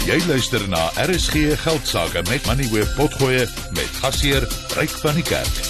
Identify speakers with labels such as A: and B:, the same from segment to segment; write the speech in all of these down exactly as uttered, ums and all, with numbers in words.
A: Jy luister na R S G Geldsaake met Moneyweb Potgoe met gasheer Ryk van die Kerk.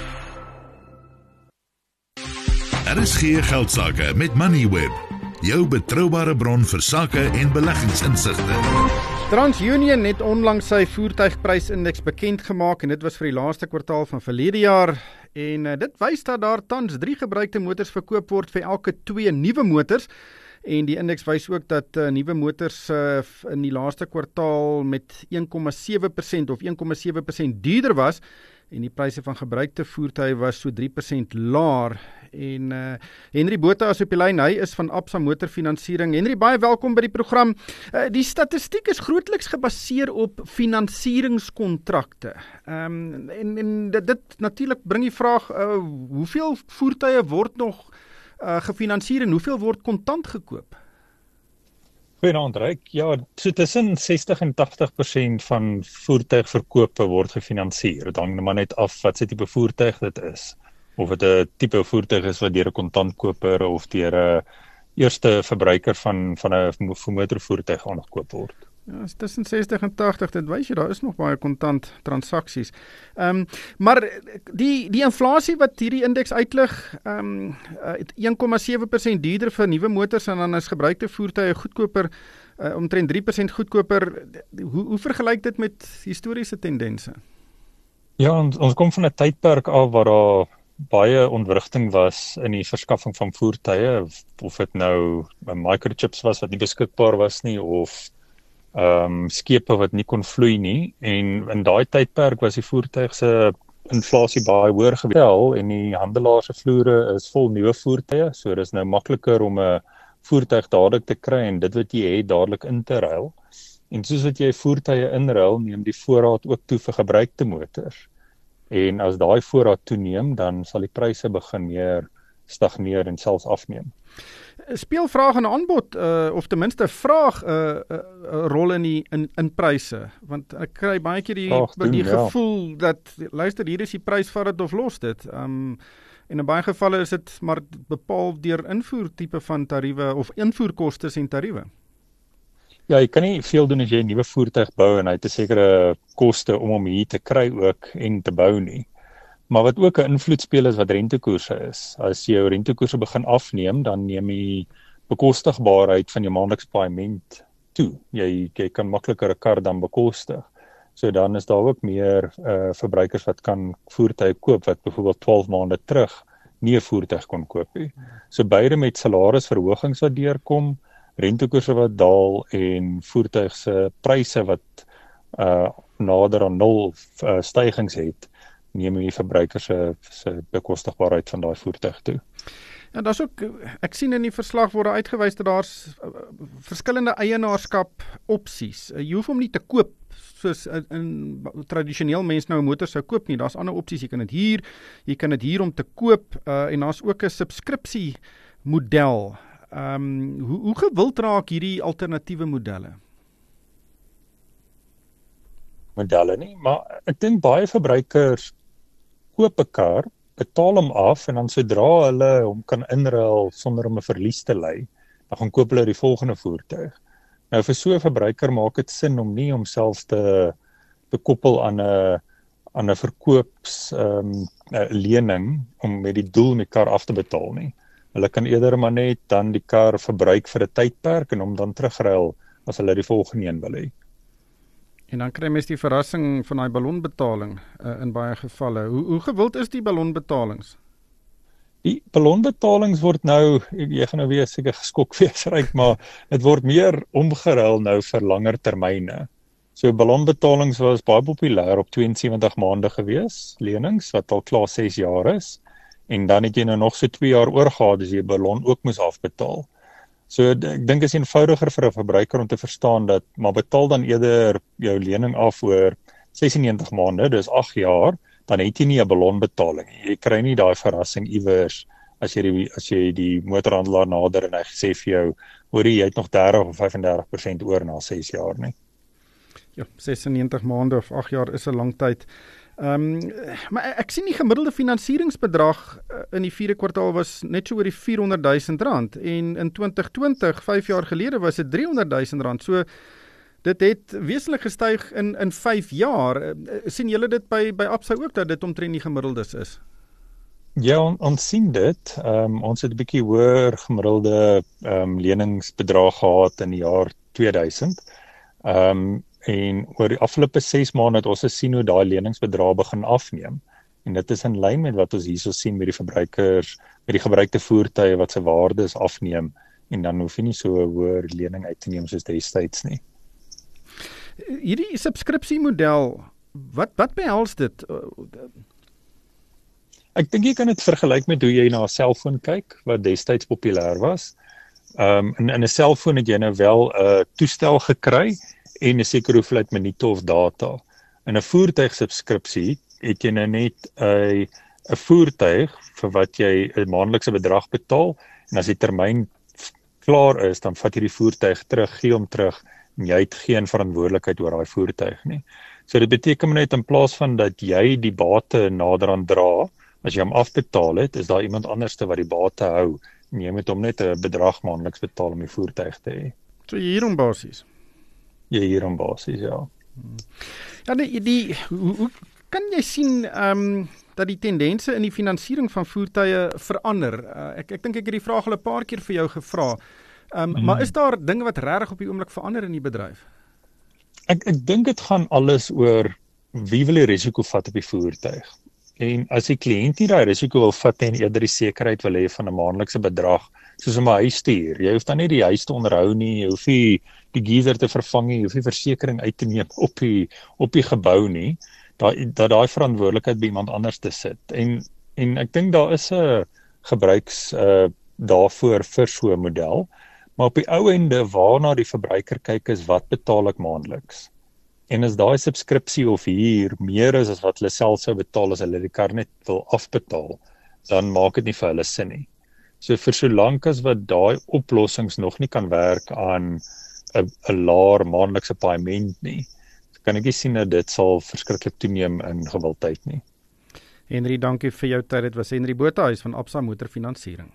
A: R S G Geldsaake met Moneyweb, jou betroubare bron vir sake en beleggingsinsigte.
B: TransUnion het onlangs sy voertuigprysindeks bekend gemaak en dit was vir die laaste kwartaal van verlede jaar en uh, dit wys dat daar tans drie gebruikte motors verkoop word vir elke twee nuwe motors en die indeks wys ook dat uh, nuwe motors uh, in die laaste kwartaal met een komma sewe persent of een komma sewe persent duurder was en die pryse van gebruikte voertuie was so drie persent laer. En uh, Henry Botha is op die lyn, hy is van Absa Motorfinansiering. Henry, baie welkom by die program. Uh, die statistiek is grootliks gebaseer op finansieringskontrakte. Um, en, en dit, dit natuurlik bring die vraag, uh, hoeveel voertuie word nog uh, gefinansier en hoeveel word kontant gekoop?
C: Goeienaand, Ryk. Ja, so tussen sestig en tagtig persent van voertuigverkope word gefinansier. Dit hang maar net af wat se tipe voertuig dit is. Of dit 'n tipe voertuig is wat deur 'n kontantkoper of deur 'n eerste verbruiker van van 'n motorvoertuig aangekoop word.
B: Ja, is tussen sestig en tagtig, dit wys jy, daar is nog baie kontant transaksies. Ehm um, maar die die inflasie wat hierdie indeks uitlig, ehm um, een komma sewe persent duurder vir nuwe motors en dan is gebruikte voertuie goedkoper, uh, omtrent drie persent goedkoper. Hoe hoe vergelyk dit met historiese tendense?
C: Ja, ons, ons kom van 'n tydperk af waar daar baie ontwrigting was in die verskaffing van voertuie, of, of dit nou microchips was wat nie beskikbaar was nie, of um, skepe wat nie kon vloei nie, en in daai tydperk was die voertuig se inflasie baie hoër gewees, en die handelaars se vloere is vol nuwe voertuie, so dit is nou makliker om 'n voertuig dadelik te kry, en dit wat jy het dadelik in te ruil, en soos wat jy voertuie inruil, neem die voorraad ook toe vir gebruikte motors. En as daai voorraad toeneem, dan sal die pryse begin meer stagneer en selfs afneem.
B: Speel vraag en aanbod, uh, of ten minste vraag 'n uh, uh, uh, rol in die in, in pryse? Want ek kry baie keer die, doen, die gevoel ja. dat, luister, hier is die prys, vat dit of los dit. Um, en in baie gevalle is dit maar bepaal deur invoer tipe van tariewe of invoerkostes en tariewe.
C: Ja, jy kan nie veel doen as jy 'n nuwe voertuig bou en hy het 'n sekere koste om hom hier te kry ook en te bou nie. Maar wat ook 'n invloed speel is wat rentekoerse is. As jy jou rentekoerse begin afneem, dan neem die bekostigbaarheid van jou maandelikse paaiement toe. Jy jy kan makliker 'n kar dan bekostig. So dan is daar ook meer uh, verbruikers wat kan voertuie koop wat byvoorbeeld twaalf maande terug nie 'n voertuig kon koop nie. So beide met salarisverhogings wat deurkom, rentekoerse wat daal en voertuig se pryse wat uh, nader aan nul uh, stygings het, neem die verbruiker se se bekostigbaarheid van daai voertuig toe.
B: Ja, daar's ook, ek sien in die verslag word uitgewys dat daar's uh, verskillende eienaarskap opsies. Uh, jy hoef hom nie te koop soos in, in tradisioneel mense nou 'n motor sou koop nie. Daar's ander opsies. Jy kan dit huur, jy kan dit huur om te koop uh, en daar's ook 'n subskripsie model. Um, hoe, hoe gewild raak hierdie alternatiewe modelle?
C: Modelle nie, maar ek dink baie verbruikers koop 'n kar, betaal hom af en dan sodra hulle hom kan inruil sonder om 'n verlies te ly, dan gaan koop hulle die volgende voertuig. Nou vir so 'n verbruiker maak dit sin om nie homself te te koppel aan 'n aan 'n verkoops um, lening om met die doel om die kar af te betaal nie. Hulle kan eerder maar net dan die kar verbruik vir 'n tydperk en hom dan terugruil as hulle die volgende een wil hê.
B: En dan kry mens die verrassing van daai ballonbetaling uh, in baie gevalle. Hoe, hoe gewild is die ballonbetalings?
C: Die ballonbetalings word nou, jy gaan nou weer seker geskok wees, Ryk, maar dit word meer omgeruil nou vir langer termyne. So ballonbetalings was baie populêr op twee en sewentig maande gewees, lenings wat al klaar ses jaar is. En dan het jy nou nog so twee jaar oorgehad as jy ballon ook moes afbetaal. So ek dink is eenvoudiger vir 'n verbruiker om te verstaan dat, maar betaal dan eerder jou lening af oor sesennegentig maande, dis agt jaar, dan het jy nie 'n ballonbetaling. Jy kry nie daai verrassing iewers as jy die, as jy die motorhandelaar nader en hy sê vir jou, hoor jy het nog dertig of vyfendertig persent oor na ses jaar nie.
B: Ja, sesennegentig maande of agt jaar is 'n lang tyd. Um, maar ek sien die gemiddelde finansieringsbedrag in die vierde kwartaal was net so oor die vierhonderdduisend rand en in twintig twintig, vyf jaar gelede was dit driehonderdduisend rand. So dit het wesentlik gestyg in in vyf jaar. Uh, sien julle dit by by Absa ook dat dit omtrent die gemiddeldes is?
C: Ja, on, ons sien dit. Um, ons het 'n bietjie hoër gemiddelde um, leningsbedrag gehad in die jaar tweeduisend. Um, en oor die afgelope ses maande het ons gesien hoe daai leningsbedrag begin afneem. En dit is in lyn met wat ons hierso sien met die verbruikers, met die gebruikte voertuie wat se waardes afneem en dan hoef jy nie so 'n hoër lening uit te neem soos destyds nie.
B: Hierdie subskripsiemodel, wat wat behels dit?
C: Ek dink jy kan dit vergelyk met hoe jy na 'n selfoon kyk wat destyds populêr was. Um, in, in 'n selfoon het jy nou wel 'n uh, toestel gekry en 'n sekere hoeveelheid minute of data. In 'n voertuigsubskripsie het jy nou net 'n 'n voertuig vir wat jy 'n maandelikse bedrag betaal en as die termyn klaar is, dan vat jy die voertuig terug, gee hom terug en jy het geen verantwoordelikheid oor daai voertuig nie. So dit beteken net in plaas van dat jy die bate naderhand dra, as jy hom afbetaal het, is daar iemand anderste wat die bate hou en jy moet hom net 'n bedrag maandeliks betaal om die voertuig te hê.
B: So hier om basis.
C: Ja, hier om basis, ja.
B: Ja, die, die hoe, hoe kan jy sien ehm um, dat die tendense in die finansiering van voertuie verander? Uh, ek ek dink ek het die vraag al 'n paar keer vir jou gevra. Um, mm. Maar is daar dinge wat regtig op die oomblik verander in die bedryf?
C: Ek ek dink dit gaan alles oor wie wil die risiko vat op die voertuig. En as die kliënt nie daai risiko wil vat en eerder die sekerheid wil hê van 'n maandelikse bedrag, soos om 'n huis te huur. Jy hoef dan nie die huis te onderhou nie, jy hoef nie die geyser te vervang nie, jy hoef nie versekerings uit te neem op die op die gebou nie. Daai dat daai verantwoordelikheid by iemand anders te sit. En en ek dink daar is 'n gebruiks uh, daarvoor vir so 'n model, maar op die ou ende waarna die verbruiker kyk is wat betaal ek maandeliks. En as daai subskripsie of huur meer is as wat hulle self sou betaal as hulle die kar net wil afbetaal, dan maak dit nie vir hulle sin nie. So vir so lank as wat daai oplossings nog nie kan werk aan 'n 'n laer maandelikse paaiement nie, kan ek nie sien dat dit sal verskriklik toeneem in gewildheid nie.
B: Henry, dankie vir jou tyd. Dit was Henry Bothuis van Absa Motorfinansiering.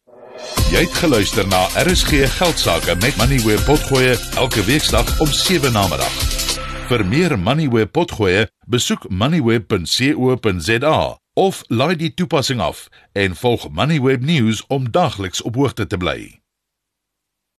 A: Jy het geluister na R S G Geldsaake met Moneyweb Potgoe elke weeksdag om sewe namiddag. Vir meer Moneyweb Potgoe, besoek moneyweb punt co punt za of laai die toepassing af en volg Moneyweb News om dagliks op hoogte te bly.